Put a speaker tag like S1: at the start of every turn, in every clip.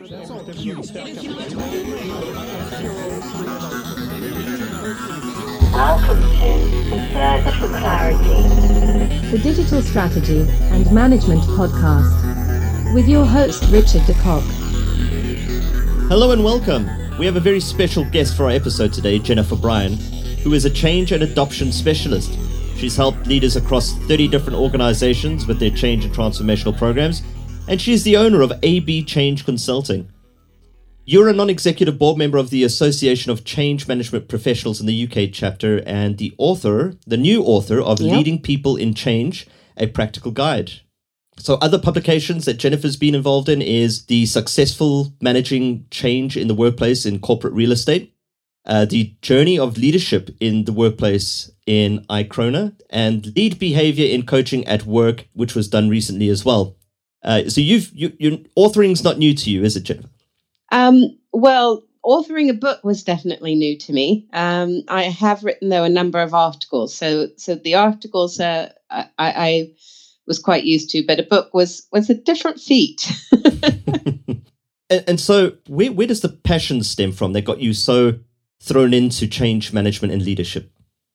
S1: Welcome to The Search for Clarity,
S2: the Digital Strategy and Management Podcast, with your host, Richard de Kock.
S3: Hello and welcome. We have a very special guest for our episode today, Jennifer Bryan, who is a change and adoption specialist. She's helped leaders across 30 different organizations with their change and transformational programs, and she's the owner of AB Change Consulting. You're a non-executive board member of the Association of Change Management Professionals in the UK chapter and the new author of Leading People in Change, A Practical Guide. So other publications that Jennifer's been involved in is The Successful Managing Change in the Workplace in Corporate Real Estate, The Journey of Leadership in the Workplace in iCrona, and Lead Behavior in Coaching at Work, which was done recently as well. So your authoring's not new to you, is it, Jennifer?
S4: Well, authoring a book was definitely new to me. I have written, though, a number of articles. So the articles I was quite used to, but a book was a different feat.
S3: and so where does the passion stem from that got you so thrown into change management and leadership?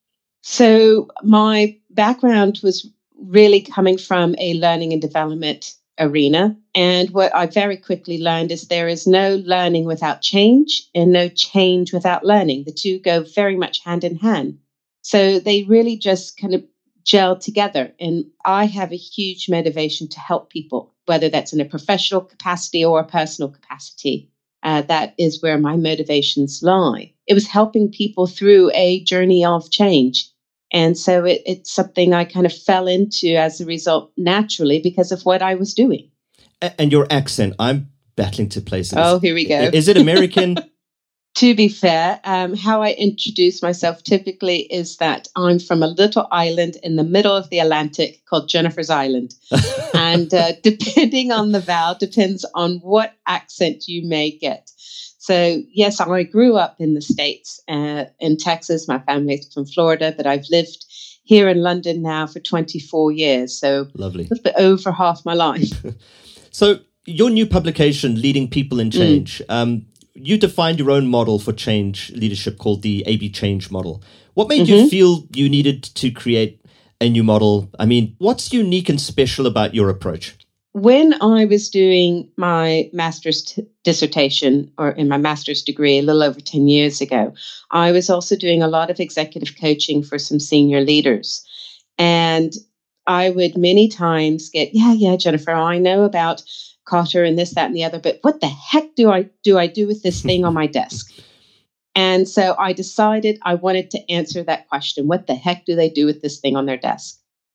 S4: So my background was really coming from a learning and development arena. And what I very quickly learned is there is no learning without change and no change without learning. The two go very much hand in hand. So they really just kind of gel together. And I have a huge motivation to help people, whether that's in a professional capacity or a personal capacity. That is where my motivations lie. It was helping people through a journey of change. And so it's something I kind of fell into as a result naturally because of what I was doing.
S3: And your accent, I'm battling to place it.
S4: Oh, here we go.
S3: Is it American?
S4: To be fair, how I introduce myself typically is that I'm from a little island in the middle of the Atlantic called Jennifer's Island. And depending on the vowel, depends on what accent you may get. So, yes, I grew up in the States, in Texas. My family's from Florida, but I've lived here in London now for 24 years. So,
S3: lovely.
S4: A little bit over half my life.
S3: So, your new publication, Leading People in Change, you defined your own model for change leadership called the AB Change model. What made you feel you needed to create a new model? I mean, what's unique and special about your approach?
S4: When I was doing my master's dissertation or in my master's degree a little over 10 years ago, I was also doing a lot of executive coaching for some senior leaders. And I would many times get, yeah, Jennifer, I know about Kotter and this, that, and the other, but what the heck do I do with this thing on my desk? And so I decided I wanted to answer that question. What the heck do they do with this thing on their desk?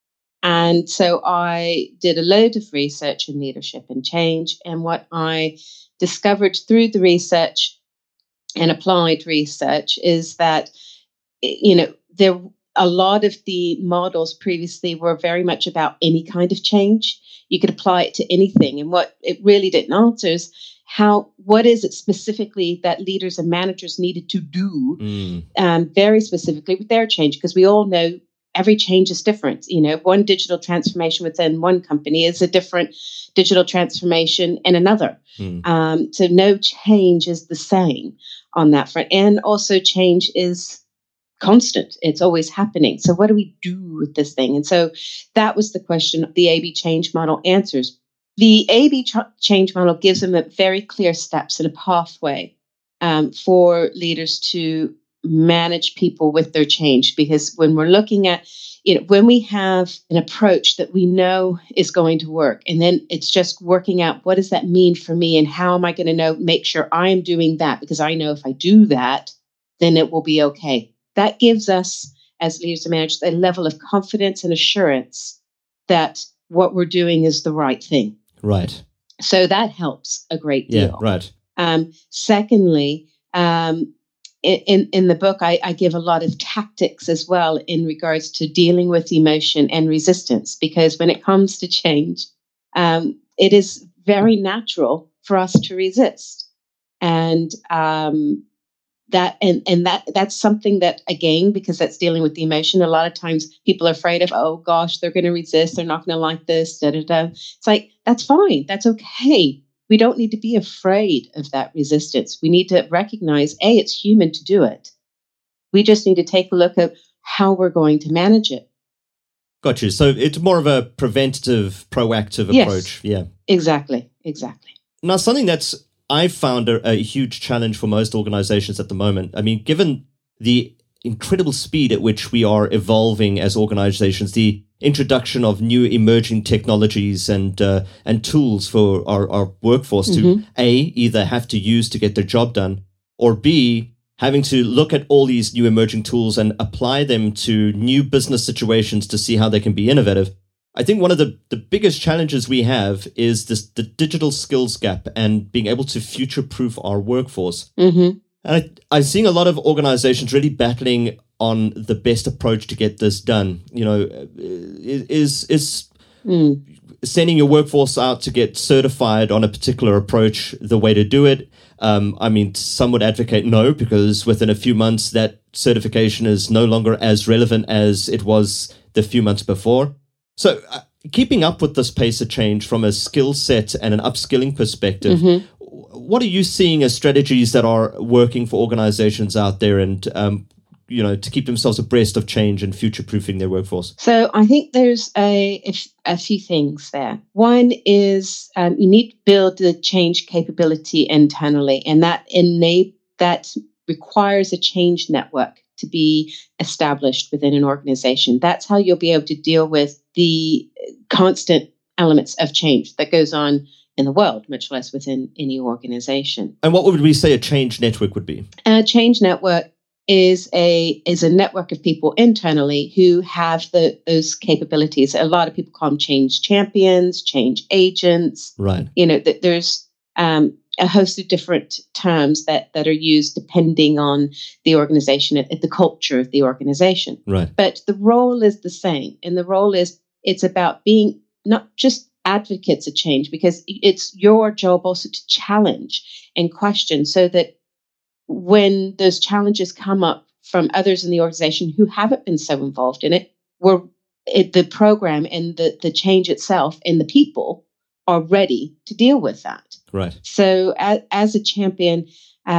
S4: And so I did a load of research in leadership and change. And what I discovered through the research and applied research is that, there a lot of the models previously were very much about any kind of change. You could apply it to anything. And what it really didn't answer is what is it specifically that leaders and managers needed to do very specifically with their change? Because we all know every change is different. One digital transformation within one company is a different digital transformation in another. So no change is the same on that front. And also change is constant. It's always happening. So what do we do with this thing? And so that was the question the AB Change model answers. The AB Change model gives them a very clear steps and a pathway for leaders to manage people with their change. Because when we're looking at, when we have an approach that we know is going to work, and then it's just working out what does that mean for me and how am I going to make sure I am doing that? Because I know if I do that, then it will be okay. That gives us, as leaders and managers, a level of confidence and assurance that what we're doing is the right thing.
S3: Right.
S4: So that helps a great deal.
S3: Yeah, right.
S4: Secondly, in the book, I give a lot of tactics as well in regards to dealing with emotion and resistance, because when it comes to change, it is very natural for us to resist. And that's something that, again, because that's dealing with the emotion, a lot of times people are afraid of, oh gosh, they're going to resist, they're not going to like this, da da da. It's like, that's fine, that's okay. we don't need to be afraid of that resistance. We need to recognize, A, it's human to do it. We just need to take a look at how we're going to manage it.
S3: Got you. So it's more of a preventative, proactive
S4: Yes.
S3: approach. Yeah.
S4: Exactly.
S3: Now, something that's I've found a huge challenge for most organizations at the moment. I mean, given the incredible speed at which we are evolving as organizations, the introduction of new emerging technologies and tools for our workforce to A, either have to use to get their job done, or B, having to look at all these new emerging tools and apply them to new business situations to see how they can be innovative. I think one of the biggest challenges we have is the digital skills gap and being able to future-proof our workforce.
S4: Mm-hmm.
S3: And I'm seeing a lot of organizations really battling on the best approach to get this done. You know, is sending your workforce out to get certified on a particular approach the way to do it? I mean, some would advocate no, because within a few months, that certification is no longer as relevant as it was the few months before. So keeping up with this pace of change from a skill set and an upskilling perspective, what are you seeing as strategies that are working for organizations out there and, to keep themselves abreast of change and future-proofing their workforce? So
S4: I think there's a few things there. One is you need to build the change capability internally, and that requires a change network to be established within an organization. That's how you'll be able to deal with the constant elements of change that goes on in the world, much less within any organization.
S3: And what would we say a change network would be?
S4: A change network is a network of people internally who have those capabilities. A lot of people call them change champions, change agents.
S3: Right.
S4: You know, that there's a host of different terms that are used depending on the organization, the culture of the organization.
S3: Right.
S4: But the role is the same. And the role is, it's about being not just advocates of change, because it's your job also to challenge and question, so that when those challenges come up from others in the organization who haven't been so involved in it, the program and the change itself and the people are ready to deal with that.
S3: Right.
S4: So as a champion,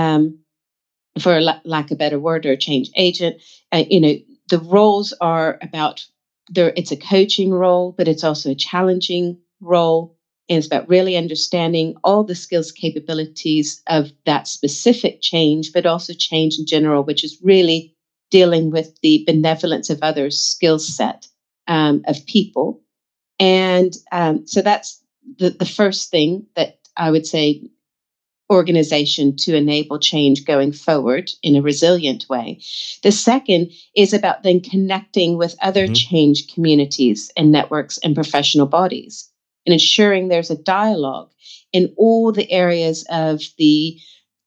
S4: for lack of a better word, or a change agent, the roles are about it's a coaching role, but it's also a challenging role. And it's about really understanding all the skills capabilities of that specific change, but also change in general, which is really dealing with the benevolence of others' skill set of people. And so that's the first thing that I would say organization to enable change going forward in a resilient way. The second is about then connecting with other change communities and networks and professional bodies, and ensuring there's a dialogue in all the areas of the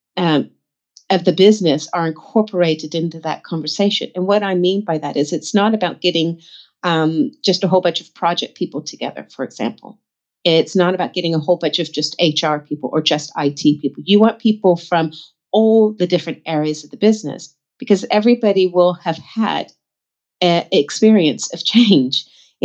S4: business are incorporated into that conversation. And what I mean by that is, it's not about getting just a whole bunch of project people together, for example. It's not about getting a whole bunch of just HR people or just IT people. You want people from all the different areas of the business, because everybody will have had an experience of change,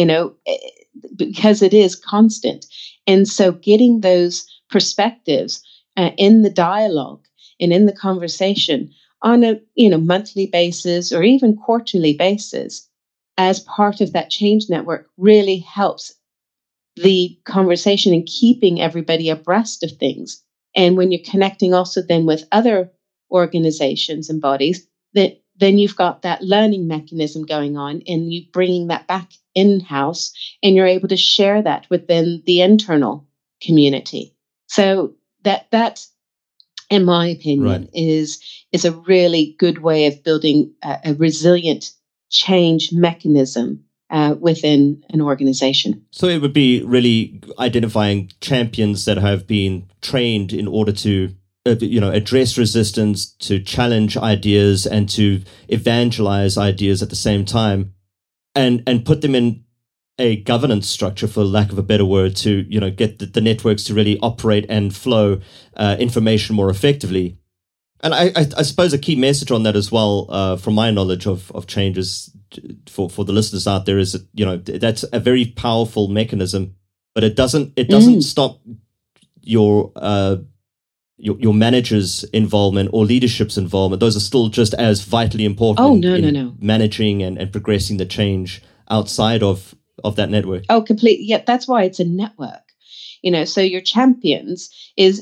S4: because it is constant. And so getting those perspectives in the dialogue and in the conversation on a monthly basis or even quarterly basis as part of that change network really helps the conversation and keeping everybody abreast of things. And when you're connecting also then with other organizations and bodies, then you've got that learning mechanism going on, and you bringing that back in-house, and you're able to share that within the internal community. So that in my opinion, is a really good way of building a resilient change mechanism within an organization.
S3: So it would be really identifying champions that have been trained in order to, address resistance, to challenge ideas, and to evangelize ideas at the same time, and put them in a governance structure, for lack of a better word, to get the networks to really operate and flow information more effectively. And I suppose a key message on that as well, from my knowledge of changes for the listeners out there, is that that's a very powerful mechanism, but it doesn't stop your manager's involvement or leadership's involvement, those are still just as vitally important
S4: No.
S3: managing and progressing the change outside of that network.
S4: Oh, completely. Yeah, that's why it's a network. So your champions is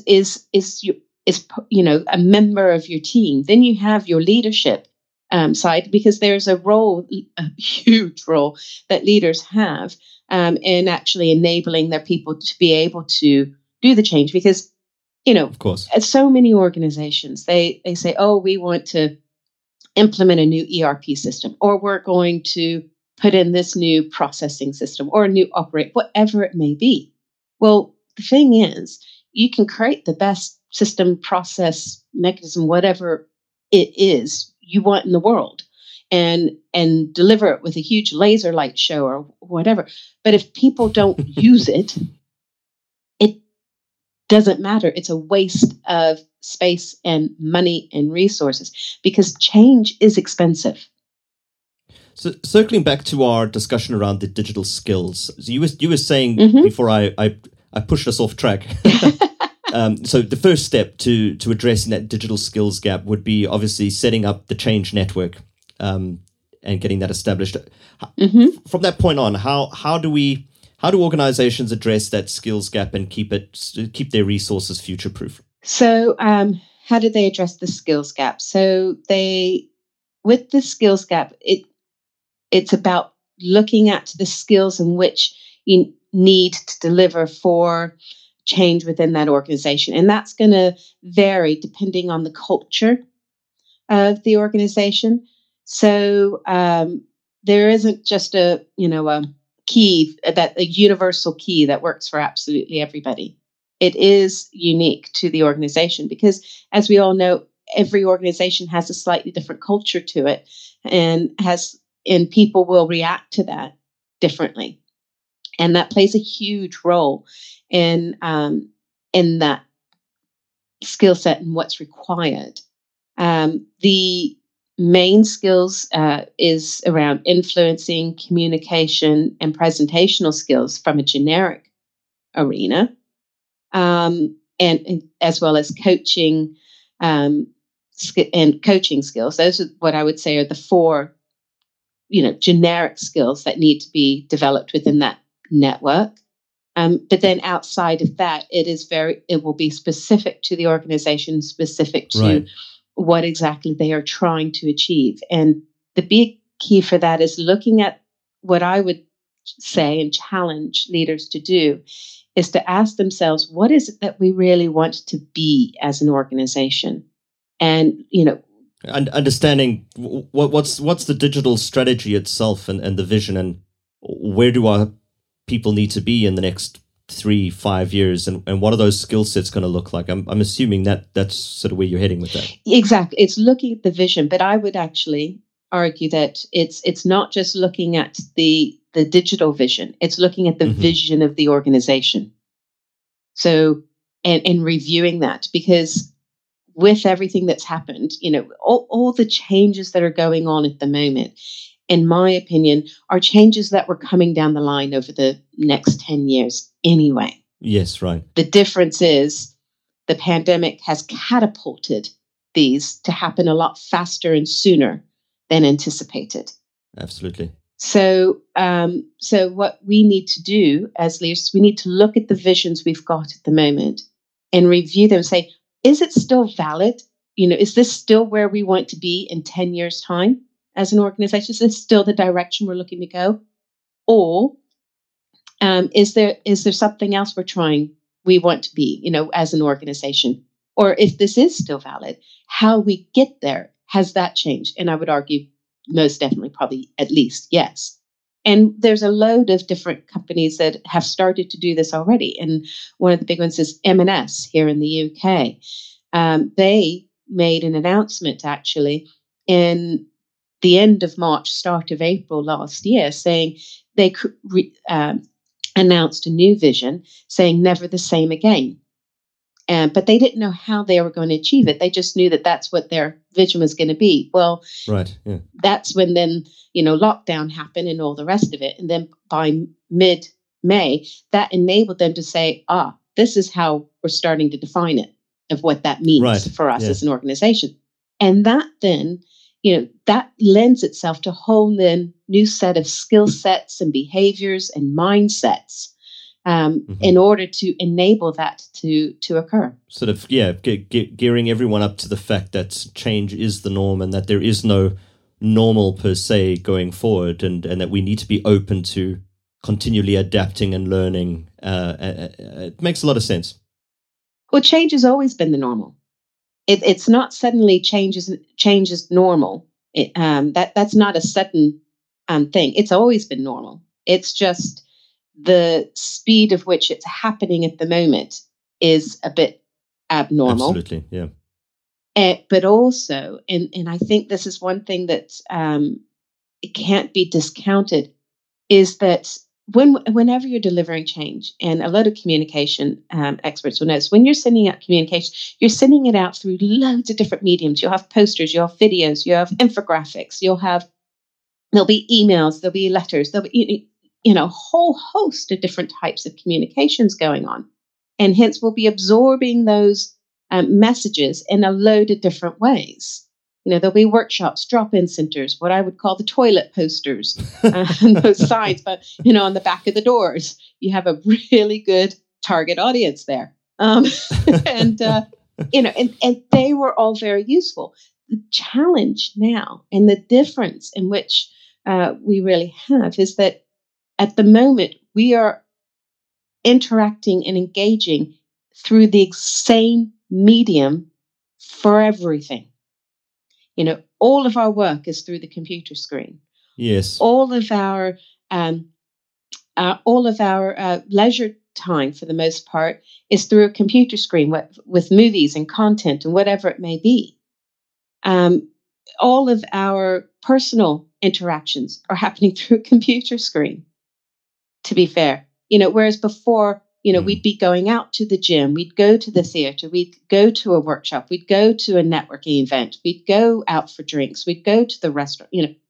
S4: a member of your team. Then you have your leadership side, because there's a huge role that leaders have in actually enabling their people to be able to do the change. Because,
S3: of course,
S4: at so many organizations, they say, oh, we want to implement a new ERP system, or we're going to put in this new processing system or a new whatever it may be. Well, the thing is, you can create the best system, process, mechanism, whatever it is you want in the world, and deliver it with a huge laser light show or whatever. But if people don't use it, it doesn't matter. It's a waste of space and money and resources, because change is expensive.
S3: So circling back to our discussion around the digital skills, so you were saying before I pushed us off track. So the first step to addressing that digital skills gap would be obviously setting up the change network and getting that established. From that point on, how do organizations address that skills gap and keep their resources future proof?
S4: So how do they address the skills gap? So with the skills gap, it's about looking at the skills in which you need to deliver for change within that organization. And that's going to vary depending on the culture of the organization. So there isn't just a key, a universal key that works for absolutely everybody. It is unique to the organization, because, as we all know, every organization has a slightly different culture to it, and people will react to that differently. And that plays a huge role in that skill set and what's required. The main skills is around influencing, communication, and presentational skills from a generic arena, and as well as coaching and coaching skills. Those are what I would say are the four generic skills that need to be developed within that network. But then outside of that, it will be specific to the organization, specific to what exactly they are trying to achieve. And the big key for that is looking at what I would say and challenge leaders to do is to ask themselves, what is it that we really want to be as an organization? And,
S3: and understanding what's the digital strategy itself and the vision, and where do our people need to be in the next 3-5 years, and what are those skill sets going to look like? I'm assuming that's sort of where you're heading with that.
S4: Exactly. It's looking at the vision, but I would actually argue that it's not just looking at the digital vision. It's looking at the vision of the organization. So, and reviewing that, because with everything that's happened, all the changes that are going on at the moment, in my opinion, are changes that were coming down the line over the next 10 years anyway.
S3: Yes, right.
S4: The difference is the pandemic has catapulted these to happen a lot faster and sooner than anticipated.
S3: Absolutely.
S4: So what we need to do as leaders, we need to look at the visions we've got at the moment and review them and say, is it still valid? Is this still where we want to be in 10 years' time as an organization? Is this still the direction we're looking to go? Or is there something else we want to be, as an organization? Or if this is still valid, how we get there, has that changed? And I would argue most definitely, probably at least, yes. And there's a load of different companies that have started to do this already. And one of the big ones is M&S here in the UK. They made an announcement actually in the end of March, start of April last year, saying they announced a new vision saying never the same again. But they didn't know how they were going to achieve it. They just knew that that's what their vision was going to be. Well,
S3: right, yeah.
S4: That's when then, lockdown happened and all the rest of it. And then by mid-May, that enabled them to say, this is how we're starting to define it, of what that means
S3: Right.
S4: for us
S3: Yeah.
S4: as an organization. And that then, that lends itself to a whole then new set of skill sets and behaviors and mindsets in order to enable that to occur.
S3: Sort of, gearing everyone up to the fact that change is the norm and that there is no normal per se going forward, and that we need to be open to continually adapting and learning. It makes a lot of sense.
S4: Well, change has always been the normal. It's not suddenly change is normal. That's not a sudden thing. It's always been normal. It's just the speed of which it's happening at the moment is a bit abnormal.
S3: Absolutely, yeah.
S4: But also, and I think this is one thing that it can't be discounted, is that whenever you're delivering change, and a lot of communication experts will notice, when you're sending out communication, you're sending it out through loads of different mediums. You'll have posters, you'll have videos, you'll have infographics, there'll be emails, there'll be letters, there'll be a whole host of different types of communications going on. And hence we'll be absorbing those messages in a load of different ways. There'll be workshops, drop-in centers, what I would call the toilet posters, and those signs, but, on the back of the doors, you have a really good target audience there. And they were all very useful. The challenge now, and the difference in which we really have, is that at the moment, we are interacting and engaging through the same medium for everything. All of our work is through the computer screen.
S3: Yes.
S4: All of our leisure time, for the most part, is through a computer screen with movies and content and whatever it may be. All of our personal interactions are happening through a computer screen, to be fair. Whereas before, we'd be going out to the gym, we'd go to the theater, we'd go to a workshop, we'd go to a networking event, we'd go out for drinks, we'd go to the restaurant,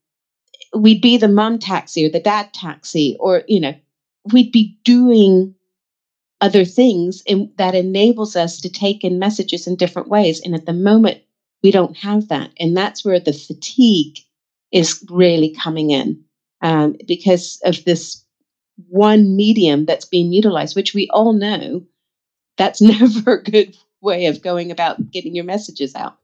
S4: we'd be the mom taxi or the dad taxi, or, we'd be doing other things that enables us to take in messages in different ways. And at the moment, we don't have that. And that's where the fatigue is really coming in, because of this one medium that's being utilized, which we all know that's never a good way of going about getting your messages out.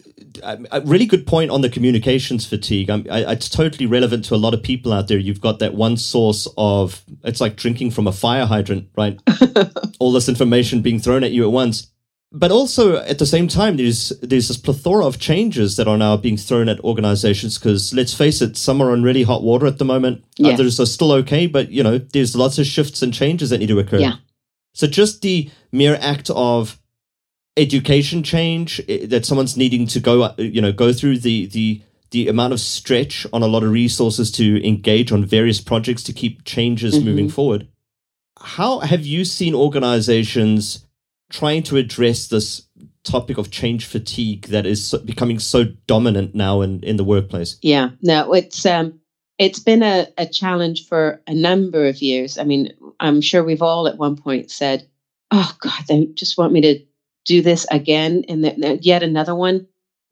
S3: A really good point on the communications fatigue. It's totally relevant to a lot of people out there. You've got that one source of, it's like drinking from a fire hydrant, right? All this information being thrown at you at once. But also, at the same time, there's this plethora of changes that are now being thrown at organizations, because let's face it, some are on really hot water at the moment.
S4: Yes.
S3: Others are still okay, but, there's lots of shifts and changes that need to occur.
S4: Yeah.
S3: So just the mere act of education change, that someone's needing to go through the amount of stretch on a lot of resources to engage on various projects to keep changes moving forward. How have you seen organizations trying to address this topic of change fatigue that is becoming so dominant now in the workplace? Yeah,
S4: no, it's been a challenge for a number of years. I mean, I'm sure we've all at one point said, "Oh God, they just want me to do this again, and yet another one."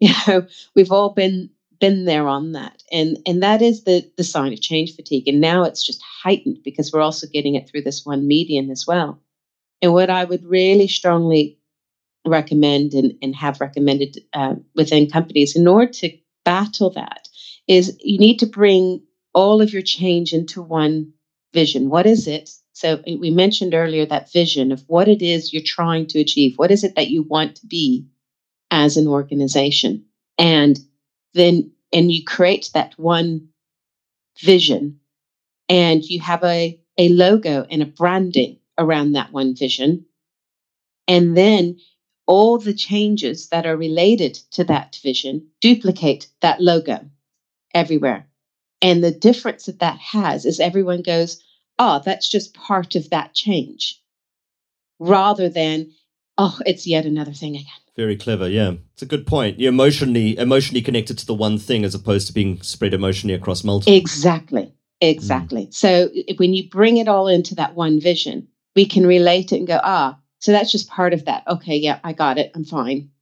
S4: We've all been there on that, and that is the sign of change fatigue. And now it's just heightened because we're also getting it through this one medium as well. And what I would really strongly recommend and have recommended within companies in order to battle that is you need to bring all of your change into one vision. What is it? So we mentioned earlier that vision of what it is you're trying to achieve. What is it that you want to be as an organization? And you create that one vision, and you have a logo and a branding around that one vision. And then all the changes that are related to that vision duplicate that logo everywhere. And the difference that has is everyone goes, "Oh, that's just part of that change," rather than, "Oh, it's yet another thing again."
S3: Very clever, yeah. It's a good point. You're emotionally connected to the one thing as opposed to being spread emotionally across multiple.
S4: Exactly. So when you bring it all into that one vision, we can relate it and go, So that's just part of that. Okay, yeah, I got it. I'm fine,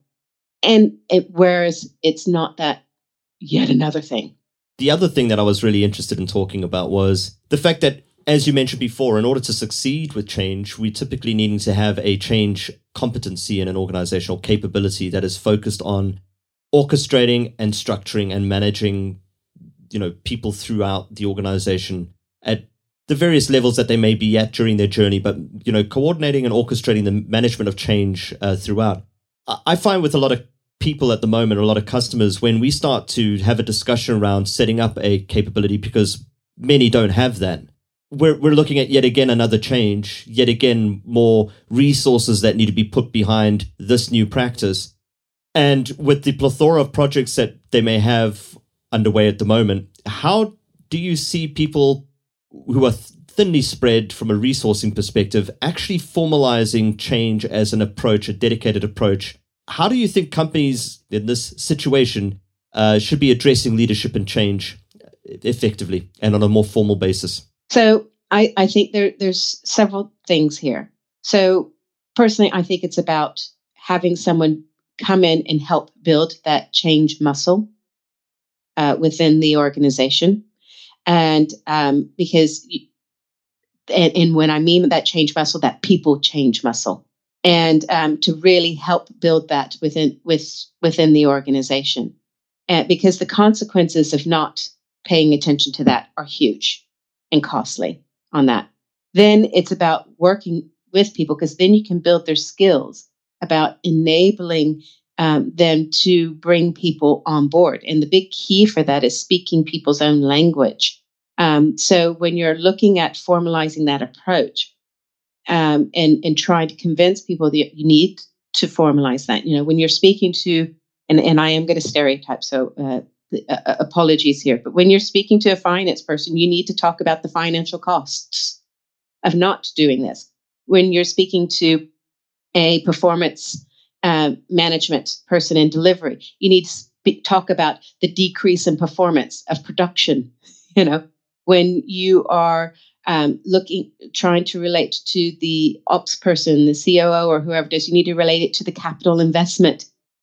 S4: whereas it's not that yet another thing.
S3: The other thing that I was really interested in talking about was the fact that, as you mentioned before, in order to succeed with change, we typically needing to have a change competency in an organizational capability that is focused on orchestrating and structuring and managing, people throughout the organization at the various levels that they may be at during their journey, but, coordinating and orchestrating the management of change throughout. I find with a lot of people at the moment, a lot of customers, when we start to have a discussion around setting up a capability, because many don't have that, we're looking at yet again another change, yet again more resources that need to be put behind this new practice. And with the plethora of projects that they may have underway at the moment, how do you see people who are thinly spread from a resourcing perspective actually formalizing change as an approach, a dedicated approach? How do you think companies in this situation should be addressing leadership and change effectively and on a more formal basis?
S4: So I think there's several things here. So personally, I think it's about having someone come in and help build that change muscle within the organization. And because, and when I mean that change muscle, that people change muscle. And to really help build that within the organization, because the consequences of not paying attention to that are huge and costly on that. Then it's about working with people, because then you can build their skills about enabling them to bring people on board. And the big key for that is speaking people's own language. So when you're looking at formalizing that approach, and trying to convince people that you need to formalize that. When you're speaking to, and I am going to stereotype, so apologies here, but when you're speaking to a finance person, you need to talk about the financial costs of not doing this. When you're speaking to a performance management person in delivery, you need to talk about the decrease in performance of production. When you are trying to relate to the ops person, the COO or whoever it is, you need to relate it to the capital investment,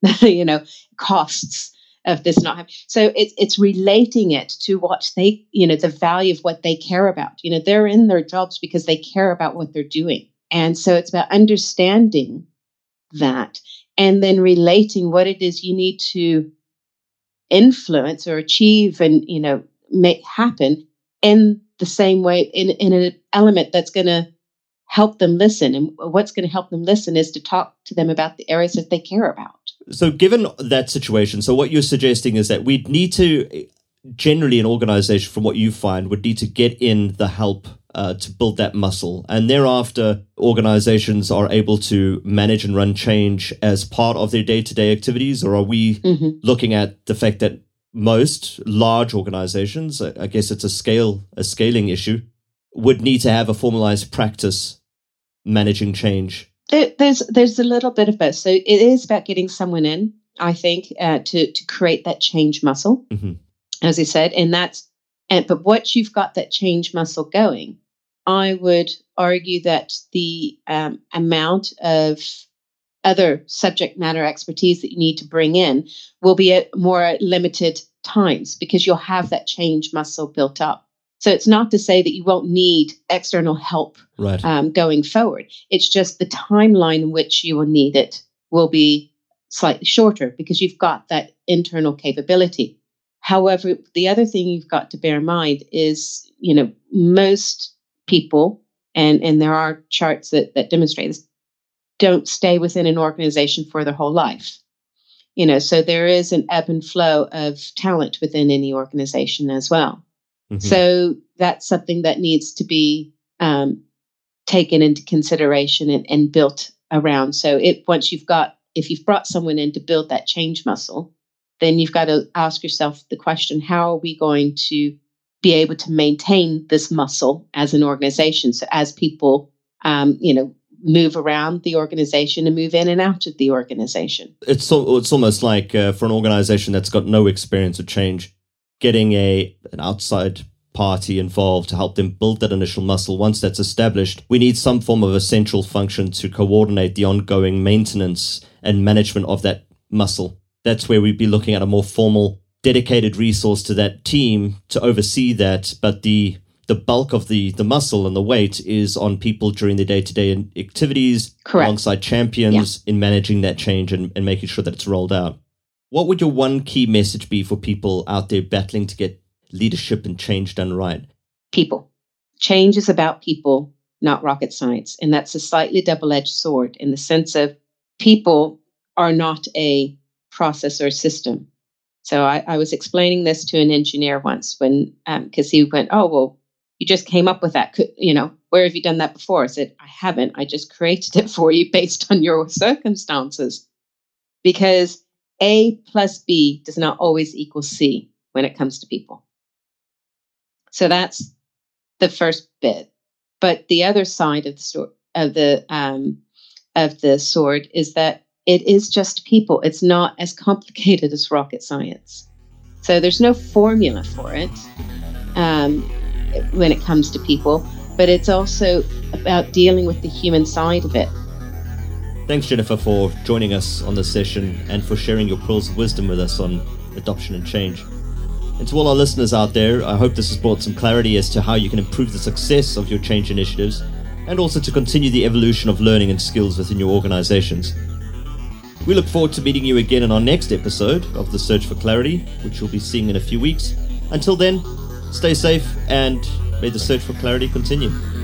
S4: costs of this not happening. So it's relating it to what they, the value of what they care about. They're in their jobs because they care about what they're doing. And so it's about understanding that and then relating what it is you need to influence or achieve and, make happen in the same way, in an element that's going to help them listen. And what's going to help them listen is to talk to them about the areas that they care about.
S3: So given that situation, so what you're suggesting is that we'd need to, generally an organization, from what you find, would need to get in the help to build that muscle. And thereafter, organizations are able to manage and run change as part of their day-to-day activities? Or are we looking at the fact that most large organizations, I guess it's a scaling issue, would need to have a formalized practice managing change?
S4: There's a little bit of both. So it is about getting someone in, I think, to create that change muscle, as I said, but once you've got that change muscle going, I would argue that the amount of other subject matter expertise that you need to bring in will be at more limited times, because you'll have that change muscle built up. So it's not to say that you won't need external help going forward. It's just the timeline in which you will need it will be slightly shorter because you've got that internal capability. However, the other thing you've got to bear in mind is, most people, and there are charts that demonstrate this, don't stay within an organization for their whole life. So there is an ebb and flow of talent within any organization as well. So that's something that needs to be taken into consideration and built around. So if you've brought someone in to build that change muscle, then you've got to ask yourself the question, how are we going to be able to maintain this muscle as an organization? So as people, move around the organization and move in and out of the organization.
S3: It's almost like for an organization that's got no experience of change, getting an outside party involved to help them build that initial muscle. Once that's established, we need some form of a central function to coordinate the ongoing maintenance and management of that muscle. That's where we'd be looking at a more formal, dedicated resource to that team to oversee that. But the bulk of the muscle and the weight is on people during the day-to-day activities,
S4: Correct.
S3: Alongside champions in managing that change and making sure that it's rolled out. What would your one key message be for people out there battling to get leadership and change done right?
S4: People. Change is about people, not rocket science. And that's a slightly double-edged sword in the sense of people are not a process or system. So I was explaining this to an engineer once when, because he went, oh, well, you just came up with that. Where have you done that before? I said, I haven't. I just created it for you based on your circumstances. Because A plus B does not always equal C when it comes to people. So that's the first bit. But the other side of the sword is that it is just people. It's not as complicated as rocket science. So there's no formula for it when it comes to people, but it's also about dealing with the human side of it.
S3: Thanks, Jennifer, for joining us on this session and for sharing your pearls of wisdom with us on adoption and change. And to all our listeners out there, I hope this has brought some clarity as to how you can improve the success of your change initiatives and also to continue the evolution of learning and skills within your organizations. We look forward to meeting you again in our next episode of The Search for Clarity, which you'll be seeing in a few weeks. Until then, stay safe and may the search for clarity continue.